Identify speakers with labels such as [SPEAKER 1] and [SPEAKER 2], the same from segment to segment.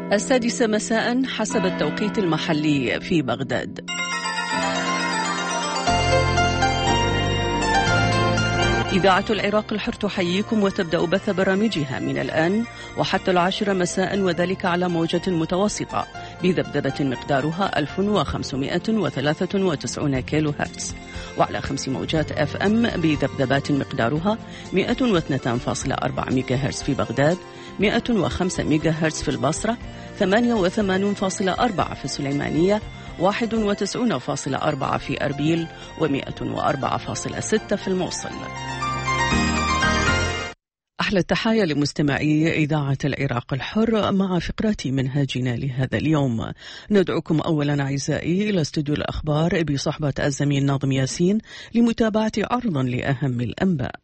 [SPEAKER 1] السادسة مساء حسب التوقيت المحلي في بغداد. إذاعة العراق الحر تحييكم وتبدأ بث برامجها من الآن وحتى 10 مساء، وذلك على موجة متوسطة بذبذبة مقدارها 1593 كيلو هرتز، وعلى 5 موجات FM بذبذبات مقدارها 102.4 ميجا هرتز في بغداد، 105 ميجا هرتز في البصرة، 88.4 في السليمانية، 91.4 في أربيل، و104.6 في الموصل. أحلى التحايا لمستمعي إذاعة العراق الحر مع فقرات منهاجنا لهذا اليوم. ندعوكم أولا أعزائي إلى استوديو الأخبار بصحبة الزميل ناظم ياسين لمتابعة عرضا لأهم الأنباء.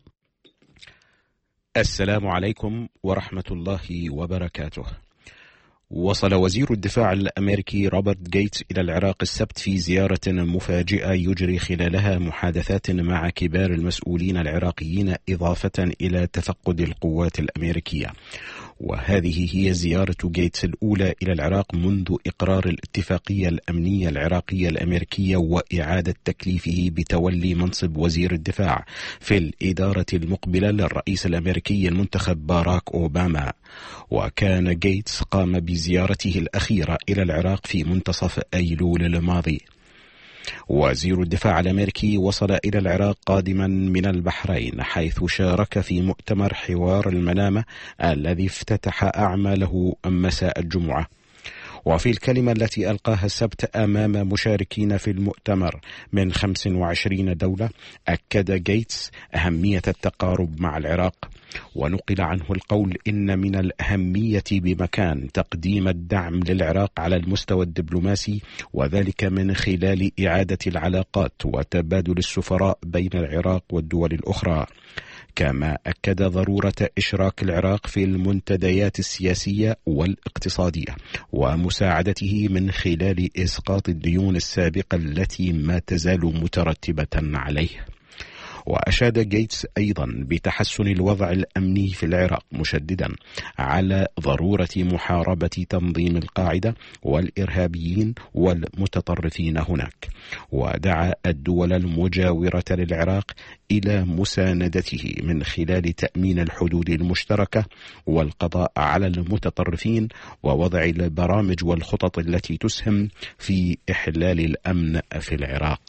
[SPEAKER 2] السلام عليكم ورحمة الله وبركاته. وصل وزير الدفاع الأمريكي روبرت جيتس إلى العراق السبت في زيارة مفاجئة يجري خلالها محادثات مع كبار المسؤولين العراقيين إضافة إلى تفقد القوات الأمريكية. وهذه هي زيارة جيتس الأولى إلى العراق منذ إقرار الاتفاقية الأمنية العراقية الأمريكية وإعادة تكليفه بتولي منصب وزير الدفاع في الإدارة المقبلة للرئيس الأمريكي المنتخب باراك أوباما. وكان جيتس قام بزيارته الأخيرة إلى العراق في منتصف أيلول الماضي. وزير الدفاع الأمريكي وصل إلى العراق قادما من البحرين، حيث شارك في مؤتمر حوار المنامة الذي افتتح أعماله مساء الجمعة. وفي الكلمة التي ألقاها السبت أمام مشاركين في المؤتمر من 25 دولة، أكد جيتس أهمية التقارب مع العراق، ونقل عنه القول إن من الأهمية بمكان تقديم الدعم للعراق على المستوى الدبلوماسي، وذلك من خلال إعادة العلاقات وتبادل السفراء بين العراق والدول الأخرى. كما أكد ضرورة إشراك العراق في المنتديات السياسية والاقتصادية ومساعدته من خلال إسقاط الديون السابقة التي ما تزال مترتبة عليه. وأشاد جيتس أيضا بتحسن الوضع الأمني في العراق، مشددا على ضرورة محاربة تنظيم القاعدة والإرهابيين والمتطرفين هناك. ودعا الدول المجاورة للعراق إلى مساندته من خلال تأمين الحدود المشتركة والقضاء على المتطرفين ووضع البرامج والخطط التي تسهم في إحلال الأمن في العراق.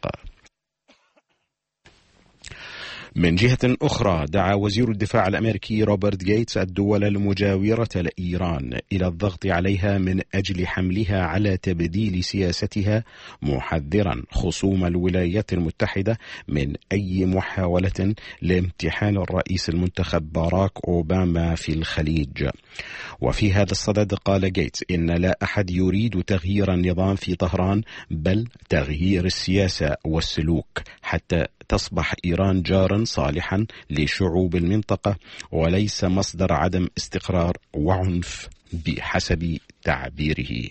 [SPEAKER 2] من جهة أخرى، دعا وزير الدفاع الأمريكي روبرت جيتس الدول المجاورة لإيران إلى الضغط عليها من أجل حملها على تبديل سياستها، محذرا خصوم الولايات المتحدة من أي محاولة لامتحان الرئيس المنتخب باراك أوباما في الخليج. وفي هذا الصدد قال جيتس إن لا أحد يريد تغيير النظام في طهران، بل تغيير السياسة والسلوك حتى تصبح إيران جارا صالحا لشعوب المنطقة وليس مصدر عدم استقرار وعنف بحسب تعبيره.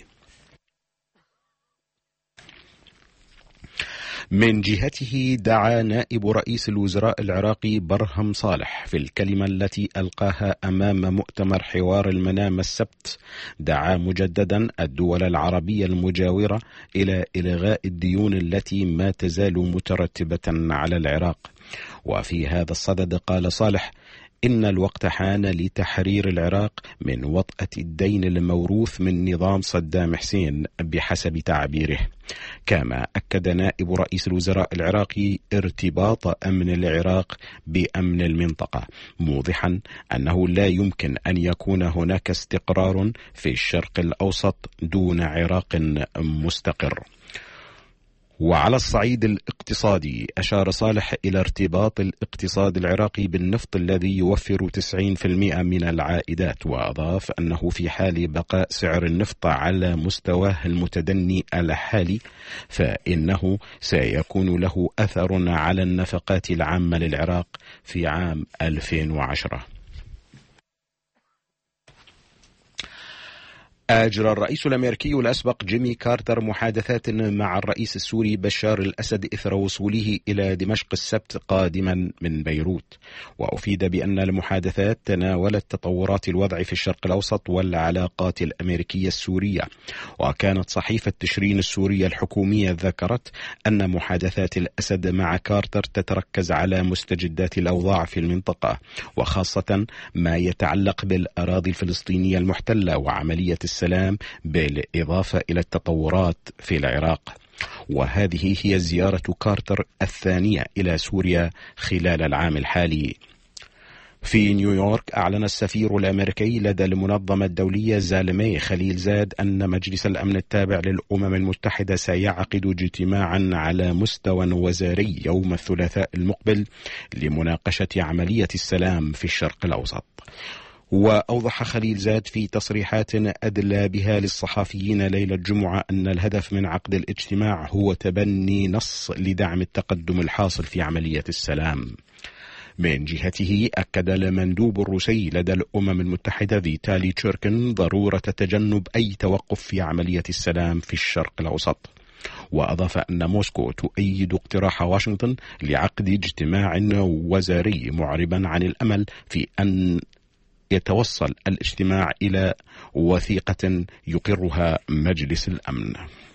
[SPEAKER 2] من جهته، دعا نائب رئيس الوزراء العراقي برهم صالح في الكلمة التي ألقاها أمام مؤتمر حوار المنام السبت، دعا مجددا الدول العربية المجاورة إلى إلغاء الديون التي ما تزال مترتبة على العراق. وفي هذا الصدد قال صالح إن الوقت حان لتحرير العراق من وطأة الدين الموروث من نظام صدام حسين بحسب تعبيره. كما أكد نائب رئيس الوزراء العراقي ارتباط أمن العراق بأمن المنطقة، موضحا أنه لا يمكن أن يكون هناك استقرار في الشرق الأوسط دون عراق مستقر. وعلى الصعيد الاقتصادي، أشار صالح إلى ارتباط الاقتصاد العراقي بالنفط الذي يوفر 90% من العائدات، وأضاف أنه في حال بقاء سعر النفط على مستواه المتدني الحالي فإنه سيكون له أثر على النفقات العامة للعراق في عام 2010. أجرى الرئيس الأمريكي الأسبق جيمي كارتر محادثات مع الرئيس السوري بشار الأسد إثر وصوله إلى دمشق السبت قادما من بيروت، وأفيد بأن المحادثات تناولت تطورات الوضع في الشرق الأوسط والعلاقات الأمريكية السورية. وكانت صحيفة تشرين السورية الحكومية ذكرت أن محادثات الأسد مع كارتر تتركز على مستجدات الأوضاع في المنطقة، وخاصة ما يتعلق بالأراضي الفلسطينية المحتلة وعملية السلام، بالإضافة إلى التطورات في العراق. وهذه هي زيارة كارتر الثانية إلى سوريا خلال العام الحالي. في نيويورك أعلن السفير الأمريكي لدى المنظمة الدولية زالمي خليل زاد أن مجلس الأمن التابع للأمم المتحدة سيعقد اجتماعا على مستوى وزاري يوم الثلاثاء المقبل لمناقشة عملية السلام في الشرق الأوسط. وأوضح خليل زاد في تصريحات أدلى بها للصحفيين ليلة الجمعة أن الهدف من عقد الاجتماع هو تبني نص لدعم التقدم الحاصل في عملية السلام. من جهته أكد المندوب الروسي لدى الأمم المتحدة فيتالي تشيركين ضرورة تجنب أي توقف في عملية السلام في الشرق الأوسط. وأضاف أن موسكو تؤيد اقتراح واشنطن لعقد اجتماع وزاري، معربا عن الأمل في أن يتوصل الاجتماع إلى وثيقة يقرها مجلس الأمن.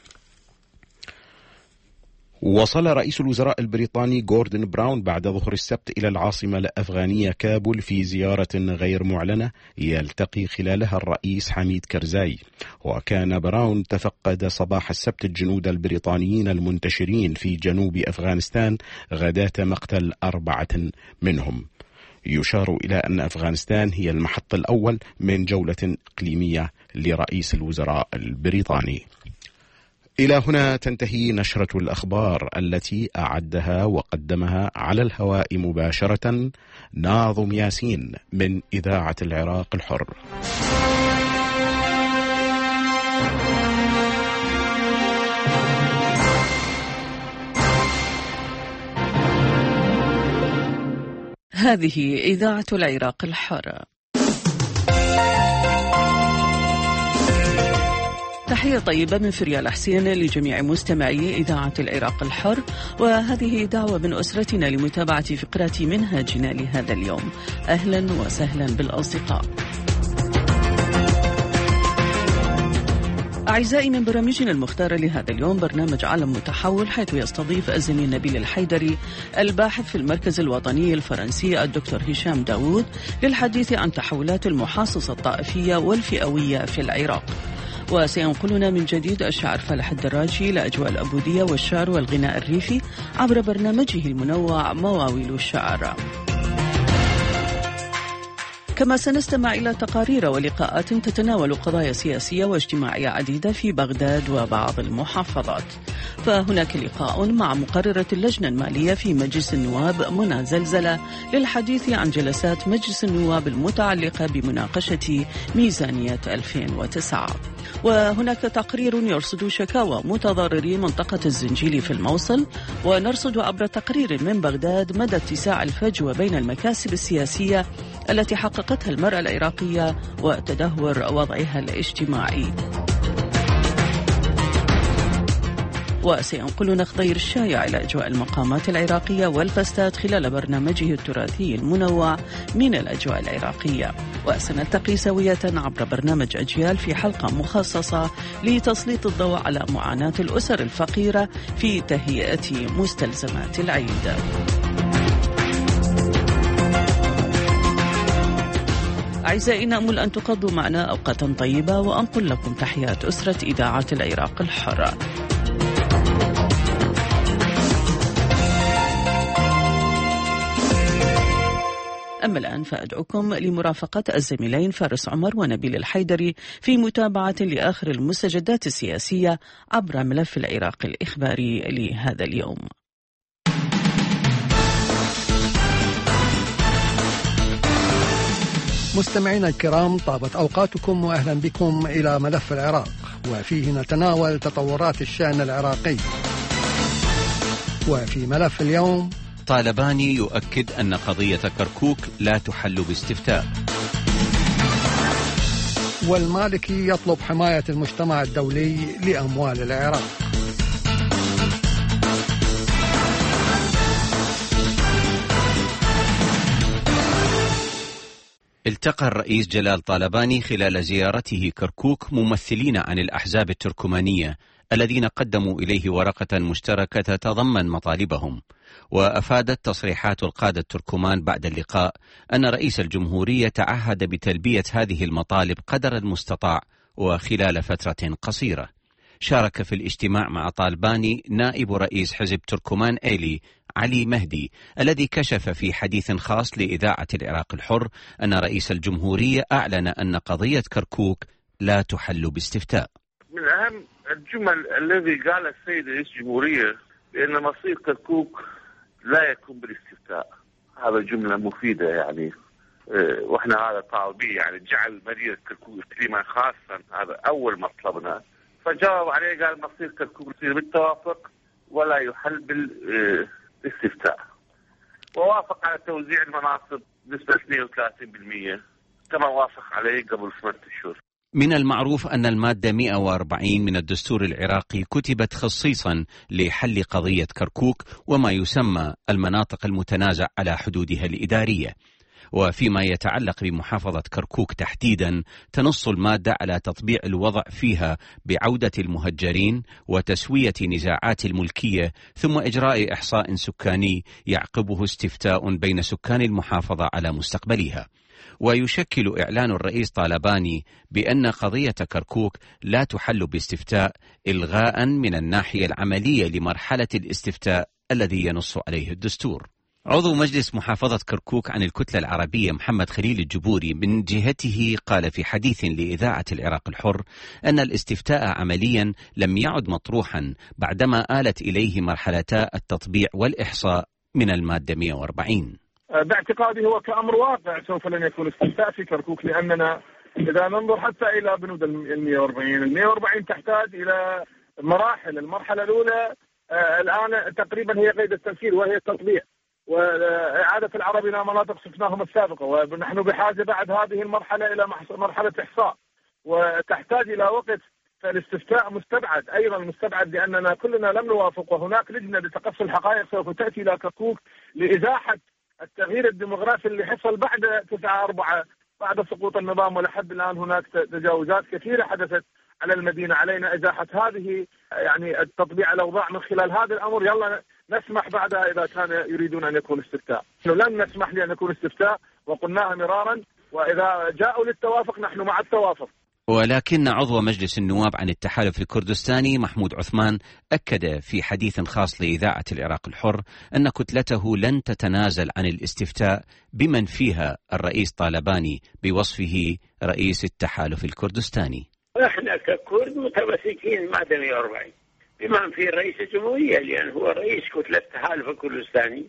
[SPEAKER 2] وصل رئيس الوزراء البريطاني غوردون براون بعد ظهر السبت إلى العاصمة الأفغانية كابول في زيارة غير معلنة يلتقي خلالها الرئيس حميد كرزاي. وكان براون تفقد صباح السبت الجنود البريطانيين المنتشرين في جنوب أفغانستان غداة مقتل 4 منهم. يشار إلى أن أفغانستان هي المحط الأول من جولة إقليمية لرئيس الوزراء البريطاني. إلى هنا تنتهي نشرة الأخبار التي أعدها وقدمها على الهواء مباشرة ناظم ياسين من إذاعة العراق الحر.
[SPEAKER 1] هذه إذاعة العراق الحر. تحية طيبة من فريال حسين لجميع مستمعي إذاعة العراق الحر، وهذه دعوة من أسرتنا لمتابعة فقرات منهاجنا لهذا اليوم. أهلا وسهلا بالأصدقاء. أعزائي، من برامجنا المختارة لهذا اليوم برنامج عالم متحول، حيث يستضيف الزميل نبيل الحيدري الباحث في المركز الوطني الفرنسي الدكتور هشام داوود للحديث عن تحولات المحاصصة الطائفية والفئوية في العراق. وسينقلنا من جديد الشاعر فالح الدراجي لأجواء الأبودية والشعر والغناء الريفي عبر برنامجه المنوع مواويل الشعر. كما سنستمع إلى تقارير ولقاءات تتناول قضايا سياسية واجتماعية عديدة في بغداد وبعض المحافظات. فهناك لقاء مع مقررة اللجنة المالية في مجلس النواب منى زلزلة للحديث عن جلسات مجلس النواب المتعلقة بمناقشة ميزانية 2009. وهناك تقرير يرصد شكاوى متضرري منطقة الزنجيلي في الموصل، ونرصد عبر تقرير من بغداد مدى اتساع الفجوة بين المكاسب السياسية التي حققتها المرأة العراقية وتدهور وضعها الاجتماعي. وسينقلنا خضير الشايع إلى أجواء المقامات العراقية والفستات خلال برنامجه التراثي المنوع من الأجواء العراقية. وسنلتقي سوية عبر برنامج أجيال في حلقة مخصصة لتسليط الضوء على معاناة الأسر الفقيرة في تهيئة مستلزمات العيد. أعزائي، نأمل أن تقضوا معنا أوقاتا طيبة، وأنقل لكم تحيات أسرة إذاعة العراق الحر. أما الآن فأدعوكم لمرافقة الزميلين فارس عمر ونبيل الحيدري في متابعة لآخر المستجدات السياسية عبر ملف العراق الإخباري لهذا اليوم.
[SPEAKER 3] مستمعينا الكرام، طابت أوقاتكم وأهلا بكم إلى ملف العراق، وفيه نتناول تطورات الشأن العراقي. وفي ملف اليوم،
[SPEAKER 4] طالباني يؤكد أن قضية كركوك لا تحل باستفتاء.
[SPEAKER 3] والمالكي يطلب حماية المجتمع الدولي لأموال العراق.
[SPEAKER 4] التقى الرئيس جلال طالباني خلال زيارته كركوك ممثلين عن الأحزاب التركمانية الذين قدموا إليه ورقة مشتركة تتضمن مطالبهم. وأفادت تصريحات القادة التركمان بعد اللقاء أن رئيس الجمهورية تعهد بتلبية هذه المطالب قدر المستطاع وخلال فترة قصيرة. شارك في الاجتماع مع طالباني نائب رئيس حزب تركمان إيلي علي مهدي الذي كشف في حديث خاص لإذاعة العراق الحر أن رئيس الجمهورية أعلن أن قضية كركوك لا تحل باستفتاء.
[SPEAKER 5] من أهم الجمل الذي قال السيد رئيس الجمهورية بأن مصير كركوك لا يكون بالاستفتاء. هذا جملة مفيدة يعني، وإحنا هذا طالبين يعني جعل مدينة كركوك إقليما خاصا، هذا أول مطلبنا. فجاوب عليه قال مصير كركوك يصير بالتوافق ولا يحل بالاستفتاء، ووافق على توزيع المناصب نسبة 32% كما وافق عليه قبل 8 أشهر.
[SPEAKER 4] من المعروف أن المادة 140 من الدستور العراقي كتبت خصيصا لحل قضية كركوك وما يسمى المناطق المتنازع على حدودها الإدارية. وفيما يتعلق بمحافظة كركوك تحديدا تنص المادة على تطبيع الوضع فيها بعودة المهجرين وتسوية نزاعات الملكية، ثم إجراء إحصاء سكاني يعقبه استفتاء بين سكان المحافظة على مستقبلها. ويشكل إعلان الرئيس طالباني بأن قضية كركوك لا تحل باستفتاء إلغاء من الناحية العملية لمرحلة الاستفتاء الذي ينص عليه الدستور. عضو مجلس محافظة كركوك عن الكتلة العربية محمد خليل الجبوري من جهته قال في حديث لإذاعة العراق الحر أن الاستفتاء عمليا لم يعد مطروحا بعدما آلت إليه مرحلتا التطبيع والإحصاء من المادة 140.
[SPEAKER 6] باعتقادي هو كأمر واقع سوف لن يكون استفتاء في كركوك، لأننا إذا ننظر حتى إلى بنود ال140 تحتاج إلى مراحل. المرحلة الأولى الآن تقريبا هي قيد التنفيذ وهي التطبيع وإعادة العرب إلى مناطق سكناهم السابقة، ونحن بحاجة بعد هذه المرحلة إلى مرحلة إحصاء وتحتاج إلى وقت. فالاستفتاء مستبعد، أيضا مستبعد لأننا كلنا لم نوافق، وهناك لجنة لتقصي الحقائق سوف تأتي إلى كركوك لإزاحة التغيير الديموغرافي اللي حصل بعد 9/4 بعد سقوط النظام، ولحد الآن هناك تجاوزات كثيرة حدثت على المدينة. علينا إزاحة هذه يعني التطبيع الأوضاع من خلال هذا الأمر. يلا نسمح بعدها إذا كان يريدون أن يكون استفتاء. لن نسمح لأن يكون استفتاء وقلناها مرارا، وإذا جاءوا للتوافق نحن مع التوافق.
[SPEAKER 4] ولكن عضو مجلس النواب عن التحالف الكردستاني محمود عثمان أكد في حديث خاص لإذاعة العراق الحر أن كتلته لن تتنازل عن الاستفتاء بمن فيها الرئيس طالباني بوصفه رئيس التحالف الكردستاني.
[SPEAKER 7] احنا ككرد متمسكين مادة 140 بمن فيه رئيس الجمهورية، لأن هو رئيس كتلة التحالف الكردستاني.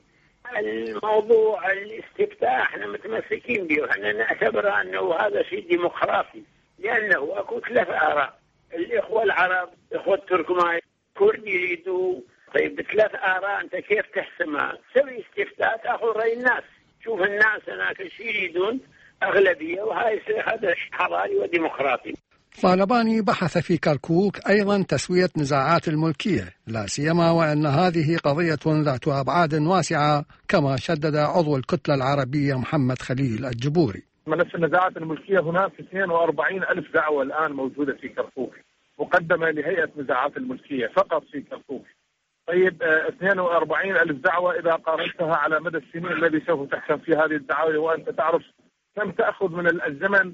[SPEAKER 7] الموضوع الاستفتاء احنا متمسكين به، وحنا نعتبر أنه هذا شيء ديمقراطي، لأنه أكو 3 آراء. الإخوة العرب، إخوة التركمان، كرد يريدوا. طيب 3 آراء أنت كيف تحسمها؟ سوي استفتاء تأخذ رأي الناس، شوف الناس هناك شو يريدون أغلبية، هذا حضاري وديمقراطي.
[SPEAKER 3] طالباني بحث في كركوك أيضا تسوية نزاعات الملكية، لا سيما وأن هذه قضية ذات أبعاد واسعة كما شدد عضو الكتلة العربية محمد خليل الجبوري.
[SPEAKER 6] ملف النزاعات الملكية هناك 42,000 دعوة الآن موجودة في كركوك مقدمة لهيئة نزاعات الملكية فقط في كركوك. طيب 42,000 دعوة إذا قارنتها على مدى السنين الذي سوف تحكم في هذه الدعاوى، وأنت تعرف كم تأخذ من الزمن،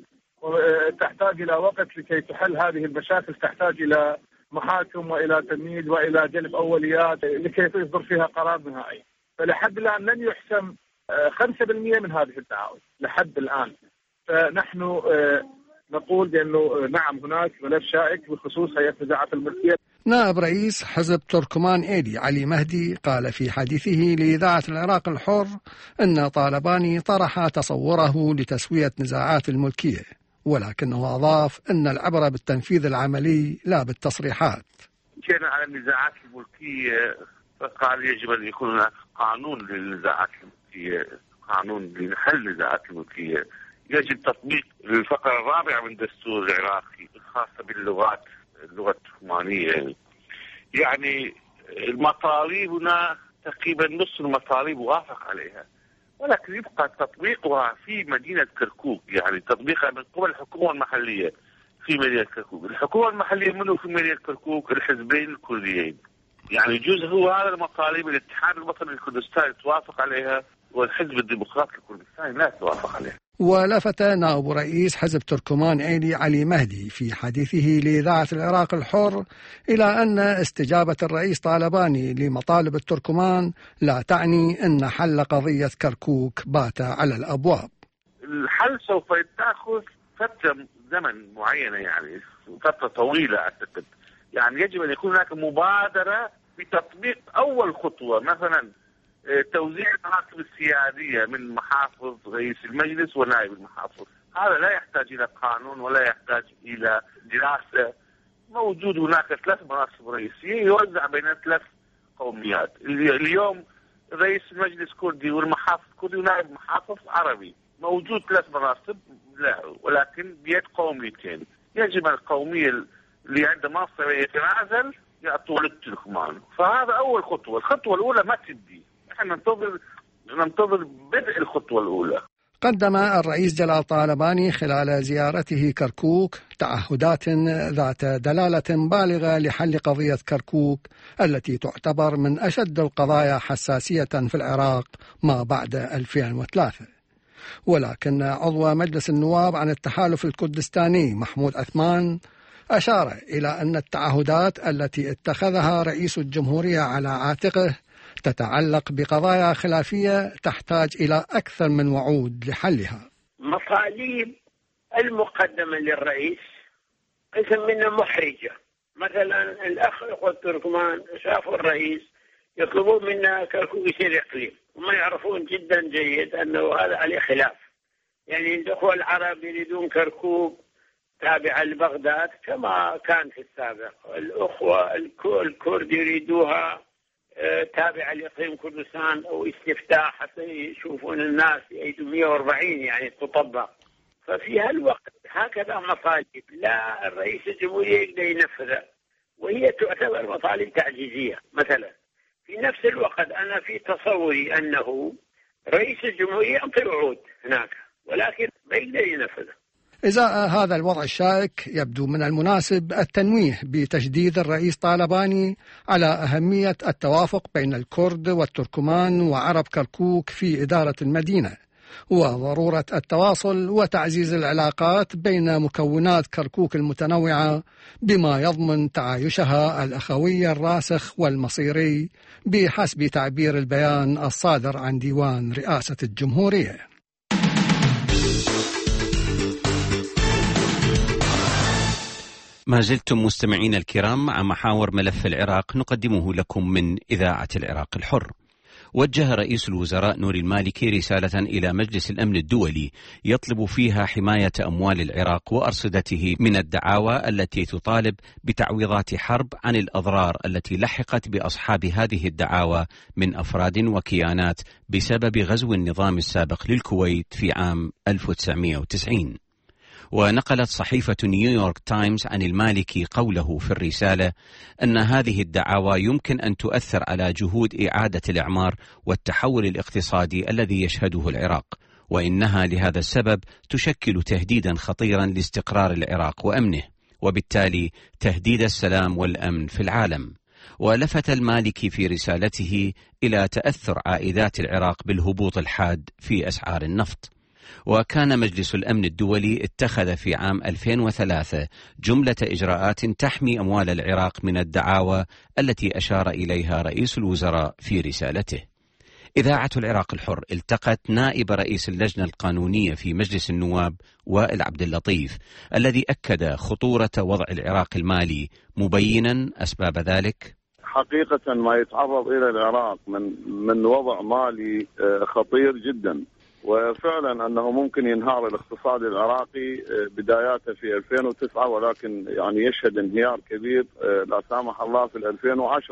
[SPEAKER 6] وتحتاج إلى وقت لكي تحل هذه المشاكل، تحتاج إلى محاكم وإلى تمييز وإلى جلب أوليات لكي يصدر فيها قرار نهائي. فلحد الآن لن يحسم 5% من هذه الدعاوى لحد الآن. فنحن نقول بأنه نعم هناك ملف شائك بخصوص هيئة نزاعات الملكية.
[SPEAKER 3] نائب رئيس حزب تركمان إيلي علي مهدي قال في حديثه لإذاعة العراق الحر أن طالباني طرح تصوره لتسوية نزاعات الملكية، ولكنه أضاف أن العبرة بالتنفيذ العملي لا بالتصريحات.
[SPEAKER 5] جينا على النزاعات الملكية فقال يجب أن يكون هناك قانون للنزاعات الملكية، قانون لحل النزاعات الملكية. يجب تطبيق الفقرة الرابعة من الدستور العراقي الخاصة باللغات، اللغة التركمانية. يعني المطالبنا تقريبا نصف المطالب وافق عليها، ولكن يبقى تطبيقها في مدينة كركوك، يعني تطبيقها من قبل الحكومة المحلية في مدينة كركوك. الحكومة المحلية منه في مدينة كركوك الحزبين الكرديين، يعني يجوز هو هذا المطالب الاتحاد الوطني الكردستاني توافق عليها والحزب الديمقراطي الكردستاني لا توافق عليها.
[SPEAKER 3] ولفت نائب رئيس حزب تركمان إيدي علي مهدي في حديثه لإذاعة العراق الحر إلى أن استجابة الرئيس طالباني لمطالب التركمان لا تعني أن حل قضية كركوك بات على الأبواب.
[SPEAKER 5] الحل سوف يتأخذ فترة زمن معينة، يعني فترة طويلة أعتقد. يعني يجب أن يكون هناك مبادرة بتطبيق أول خطوة، مثلا توزيع المناصب السيادية من محافظ رئيس المجلس ونائب المحافظ. هذا لا يحتاج إلى قانون ولا يحتاج إلى دراسة. موجود هناك 3 مناصب رئيسية يوزع بين 3 قوميات. اليوم رئيس المجلس كردي والمحافظ كردي ونائب المحافظ عربي. موجود 3 مناصب لا، ولكن بيد قوميتين. يجب القومية اللي عنده منصب يتنازل يعطوه للتركمان. فهذا أول خطوة. الخطوة الأولى ما تبدي، احنا ننتظر بدء الخطوة الأولى.
[SPEAKER 3] قدم الرئيس جلال طالباني خلال زيارته كركوك تعهدات ذات دلالة بالغة لحل قضية كركوك التي تعتبر من أشد القضايا حساسية في العراق ما بعد 2003. ولكن عضو مجلس النواب عن التحالف الكردستاني محمود عثمان أشار إلى أن التعهدات التي اتخذها رئيس الجمهورية على عاتقه تتعلق بقضايا خلافية تحتاج إلى أكثر من وعود لحلها.
[SPEAKER 7] مطالب المقدمة للرئيس قسم منها محرجة. مثلا الأخ التركمان شافوا الرئيس يطلبون منا كركوك يصير إقليم، وما يعرفون جدا جيد أنه هذا عليه خلاف. يعني الأخوة العرب يريدون كركوك تابعة لبغداد كما كان في السابق، الأخوة الكرد يريدوها تابعة لإقليم كردستان أو استفتاء حتى يشوفون الناس يأيدوا 140 يعني تطبق. ففي هالوقت هكذا مطالب لا الرئيس الجمهورية يقدر ينفذها، وهي تعتبر مطالب تعجيزية. مثلا في نفس الوقت أنا في تصوري أنه رئيس الجمهورية يعطي وعود هناك ولكن ما يقدر ينفذها.
[SPEAKER 3] إزاء هذا الوضع الشائك يبدو من المناسب التنويه بتشديد الرئيس طالباني على أهمية التوافق بين الكرد والتركمان وعرب كركوك في إدارة المدينة، وضرورة التواصل وتعزيز العلاقات بين مكونات كركوك المتنوعة بما يضمن تعايشها الأخوي الراسخ والمصيري بحسب تعبير البيان الصادر عن ديوان رئاسة الجمهورية.
[SPEAKER 4] ما زلتم مستمعين الكرام مع محاور ملف العراق نقدمه لكم من إذاعة العراق الحر. وجه رئيس الوزراء نوري المالكي رسالة إلى مجلس الأمن الدولي يطلب فيها حماية أموال العراق وأرصدته من الدعاوى التي تطالب بتعويضات حرب عن الأضرار التي لحقت بأصحاب هذه الدعاوى من أفراد وكيانات بسبب غزو النظام السابق للكويت في عام 1990. ونقلت صحيفة نيويورك تايمز عن المالكي قوله في الرسالة أن هذه الدعاوى يمكن أن تؤثر على جهود إعادة الإعمار والتحول الاقتصادي الذي يشهده العراق، وإنها لهذا السبب تشكل تهديدا خطيرا لاستقرار العراق وأمنه، وبالتالي تهديد السلام والأمن في العالم. ولفت المالكي في رسالته إلى تأثر عائدات العراق بالهبوط الحاد في أسعار النفط. وكان مجلس الأمن الدولي اتخذ في عام 2003 جملة إجراءات تحمي أموال العراق من الدعاوى التي أشار إليها رئيس الوزراء في رسالته. إذاعة العراق الحر التقت نائب رئيس اللجنة القانونية في مجلس النواب وائل عبد اللطيف الذي أكد خطورة وضع العراق المالي مبينا أسباب ذلك.
[SPEAKER 6] حقيقة ما يتعرض إلى العراق من وضع مالي خطير جدا، وفعلا أنه ممكن ينهار الاقتصاد العراقي بداياته في 2009 ولكن يعني يشهد انهيار كبير لا سامح الله في 2010.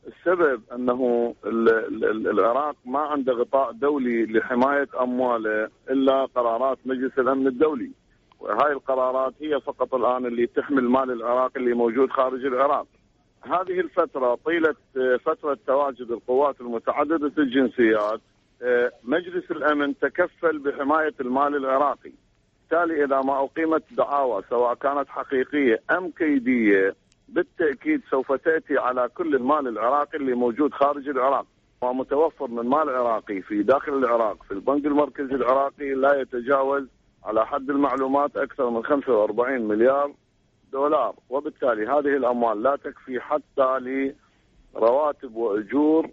[SPEAKER 5] السبب أنه العراق ما عنده غطاء دولي لحماية أمواله إلا قرارات مجلس الأمن الدولي، وهاي القرارات هي فقط الآن اللي تحمي المال العراقي اللي موجود خارج العراق. هذه الفترة طيلة فترة تواجد القوات المتعددة الجنسيات مجلس الأمن تكفل بحماية المال العراقي. بالتالي إذا ما أقيمت دعاوى سواء كانت حقيقية أم كيدية بالتأكيد سوف تأتي على كل المال العراقي اللي موجود خارج العراق، ومتوفر من مال عراقي في داخل العراق في البنك المركزي العراقي لا يتجاوز على حد المعلومات أكثر من 45 مليار دولار، وبالتالي هذه الأموال لا تكفي حتى لرواتب وأجور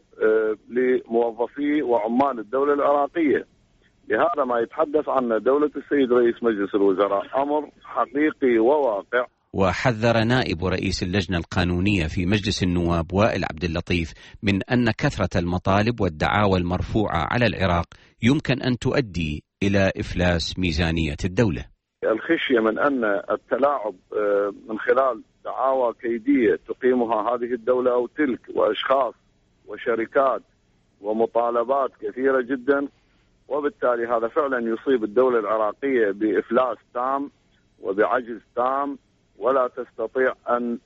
[SPEAKER 5] لموظفي وعمال الدولة العراقية. لهذا ما يتحدث عنه دولة السيد رئيس مجلس الوزراء أمر حقيقي وواقع.
[SPEAKER 4] وحذر نائب رئيس اللجنة القانونية في مجلس النواب وائل عبد اللطيف من أن كثرة المطالب والدعاوى المرفوعة على العراق يمكن أن تؤدي إلى إفلاس ميزانية الدولة.
[SPEAKER 5] الخشية من أن التلاعب من خلال دعاوى كيدية تقيمها هذه الدولة أو تلك وأشخاص وشركات ومطالبات كثيرة جدا، وبالتالي هذا فعلا يصيب الدولة العراقية بإفلاس تام وبعجز تام، ولا تستطيع أن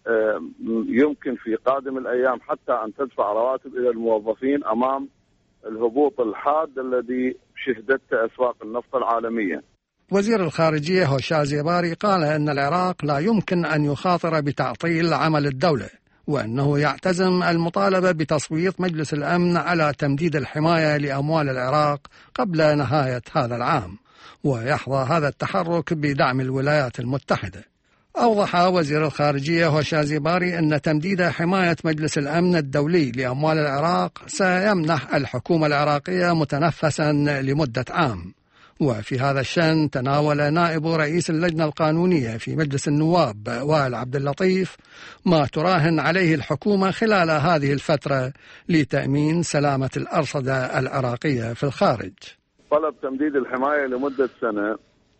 [SPEAKER 5] يمكن في قادم الأيام حتى أن تدفع رواتب إلى الموظفين أمام الهبوط الحاد الذي شهدته أسواق النفط العالمية.
[SPEAKER 3] وزير الخارجية هوشا زيباري قال أن العراق لا يمكن أن يخاطر بتعطيل عمل الدولة، وأنه يعتزم المطالبة بتصويت مجلس الأمن على تمديد الحماية لأموال العراق قبل نهاية هذا العام، ويحظى هذا التحرك بدعم الولايات المتحدة. أوضح وزير الخارجية هوشا زيباري أن تمديد حماية مجلس الأمن الدولي لأموال العراق سيمنح الحكومة العراقية متنفسا لمدة عام. وفي هذا الشأن تناول نائب رئيس اللجنة القانونية في مجلس النواب وائل عبد اللطيف ما تراهن عليه الحكومة خلال هذه الفترة لتأمين سلامة الأرصدة العراقية في الخارج.
[SPEAKER 5] طلب تمديد الحماية لمدة سنة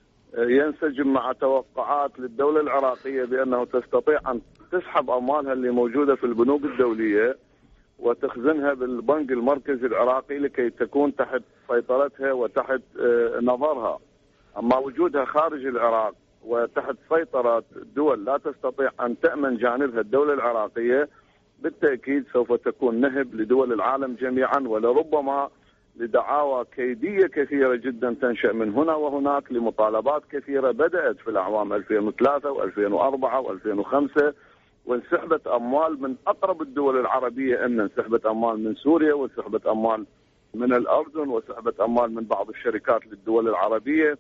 [SPEAKER 5] ينسجم مع توقعات للدولة العراقية بأنه تستطيع أن تسحب أموالها اللي موجودة في البنوك الدولية وتخزنها بالبنك المركزي العراقي لكي تكون تحت سيطرتها وتحت نظرها. أما وجودها خارج العراق وتحت سيطرة دول لا تستطيع أن تأمن جانبها الدولة العراقية بالتأكيد سوف تكون نهب لدول العالم جميعا، ولربما لدعاوى كيدية كثيرة جدا تنشأ من هنا وهناك لمطالبات كثيرة بدأت في الأعوام 2003 و2004 و2005، وانسحبت أموال من أقرب الدول العربية، أن انسحبت أموال من سوريا وانسحبت أموال من الأردن وانسحبت أموال من بعض الشركات للدول العربية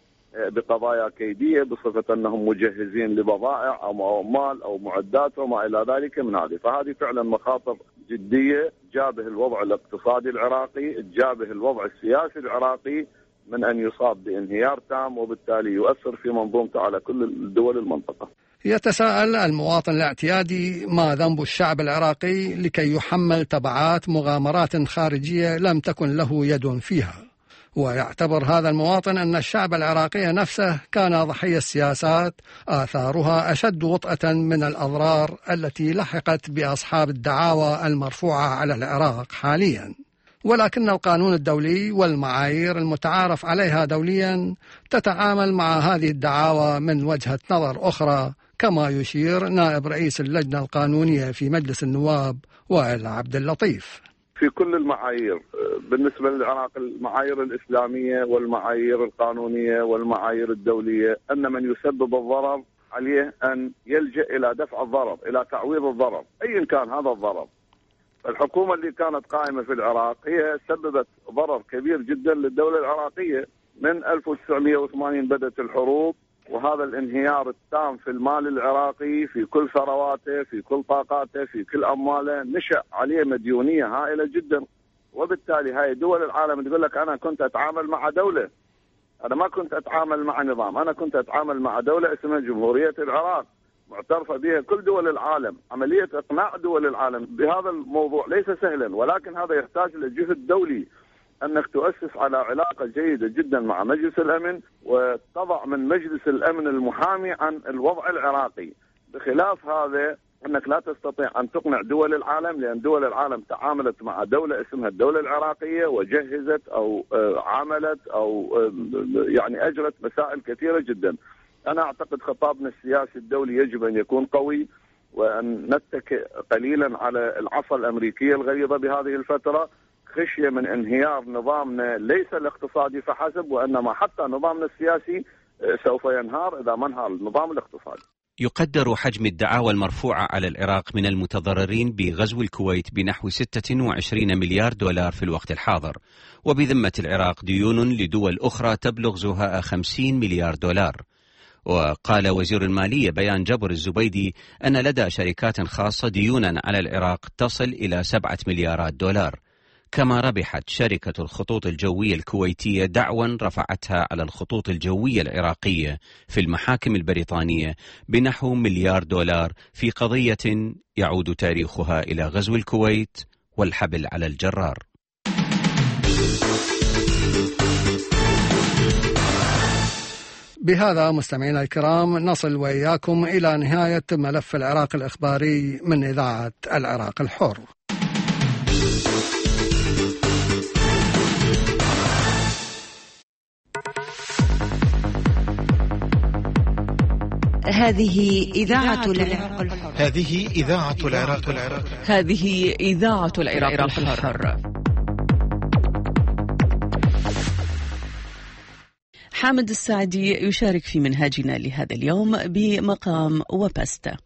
[SPEAKER 5] بقضايا كيدية بصفة أنهم مجهزين لبضائع أو أموال أو معدات وما إلى ذلك من هذه. فهذه فعلا مخاطر جدية جابه الوضع الاقتصادي العراقي، جابه الوضع السياسي العراقي من أن يصاب بانهيار تام، وبالتالي يؤثر في منظومته على كل الدول المنطقة.
[SPEAKER 3] يتساءل المواطن الاعتيادي ما ذنب الشعب العراقي لكي يحمل تبعات مغامرات خارجية لم تكن له يد فيها، ويعتبر هذا المواطن أن الشعب العراقي نفسه كان ضحية سياسات آثارها أشد وطأة من الأضرار التي لحقت بأصحاب الدعاوى المرفوعة على العراق حاليا. ولكن القانون الدولي والمعايير المتعارف عليها دوليا تتعامل مع هذه الدعاوى من وجهة نظر أخرى، كما يشير نائب رئيس اللجنة القانونية في مجلس النواب وائل عبد اللطيف.
[SPEAKER 5] في كل المعايير بالنسبة للعراق، المعايير الإسلامية والمعايير القانونية والمعايير الدولية، أن من يسبب الضرر عليه أن يلجأ إلى دفع الضرر، إلى تعويض الضرر أيا كان هذا الضرر. الحكومة اللي كانت قائمة في العراق هي سببت ضرر كبير جدا للدولة العراقية. من 1980 بدأت الحروب، وهذا الانهيار التام في المال العراقي في كل ثرواته في كل طاقاته في كل أمواله نشأ عليه مديونية هائلة جدا. وبالتالي هاي دول العالم تقول لك أنا كنت أتعامل مع دولة، أنا ما كنت أتعامل مع نظام، أنا كنت أتعامل مع دولة اسمها جمهورية العراق معترفة بها كل دول العالم. عملية إقناع دول العالم بهذا الموضوع ليس سهلا، ولكن هذا يحتاج لجهد دولي، أنك تؤسس على علاقة جيدة جدا مع مجلس الأمن وتضع من مجلس الأمن المحامي عن الوضع العراقي. بخلاف هذا
[SPEAKER 6] أنك لا تستطيع أن تقنع دول العالم، لأن دول العالم تعاملت مع دولة اسمها الدولة العراقية وجهزت أو عملت أو يعني أجرت مسائل كثيرة جدا. أنا أعتقد خطابنا السياسي الدولي يجب أن يكون قوي، وأن نتكئ قليلا على العصا الأمريكية الغليظة بهذه الفترة، خشية من انهيار نظامنا ليس الاقتصادي فحسب، وإنما حتى نظامنا السياسي سوف ينهار إذا ما انهار النظام الاقتصادي.
[SPEAKER 4] يقدر حجم الدعاوى المرفوعة على العراق من المتضررين بغزو الكويت بنحو 26 مليار دولار في الوقت الحاضر، وبذمة العراق ديون لدول أخرى تبلغ زهاء 50 مليار دولار. وقال وزير المالية بيان جبر الزبيدي أن لدى شركات خاصة ديونا على العراق تصل إلى 7 مليارات دولار. كما ربحت شركة الخطوط الجوية الكويتية دعوى رفعتها على الخطوط الجوية العراقية في المحاكم البريطانية بنحو مليار دولار في قضية يعود تاريخها إلى غزو الكويت والحبل على الجرار.
[SPEAKER 3] بهذا مستمعينا الكرام نصل وإياكم إلى نهاية ملف العراق الإخباري من إذاعة العراق الحر.
[SPEAKER 8] هذه إذاعة العراق الحر.
[SPEAKER 9] هذه إذاعة العراق الحر.
[SPEAKER 1] هذه إذاعة العراق الحر. حامد السعدي يشارك في منهاجنا لهذا اليوم بمقام وبستا.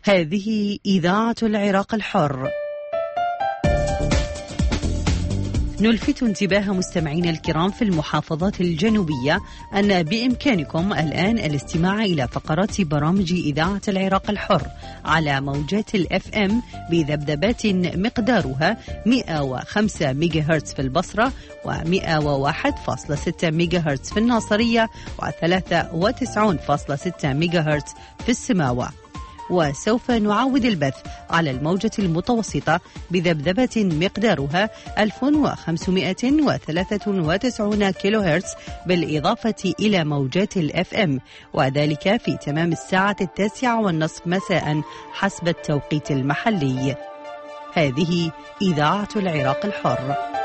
[SPEAKER 8] هذه إذاعة العراق الحر.
[SPEAKER 10] نلفت انتباه مستمعينا الكرام في المحافظات الجنوبية أن بإمكانكم الآن الاستماع إلى فقرات برامج إذاعة العراق الحر على موجات الFM بذبذبات مقدارها 105 ميجا هرتز في البصرة و101.6 ميجا هرتز في الناصرية و93.6 ميجا هرتز في السماوة. وسوف نعود البث على الموجة المتوسطة بذبذبة مقدارها 1593 كيلو هرتز بالإضافة إلى موجات الFM، وذلك في تمام الساعة 9:30 مساء حسب التوقيت المحلي. هذه إذاعة العراق الحر.